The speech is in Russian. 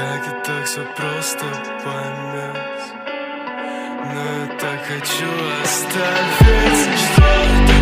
Как и так все просто поймешь, но я так хочу оставить, что ты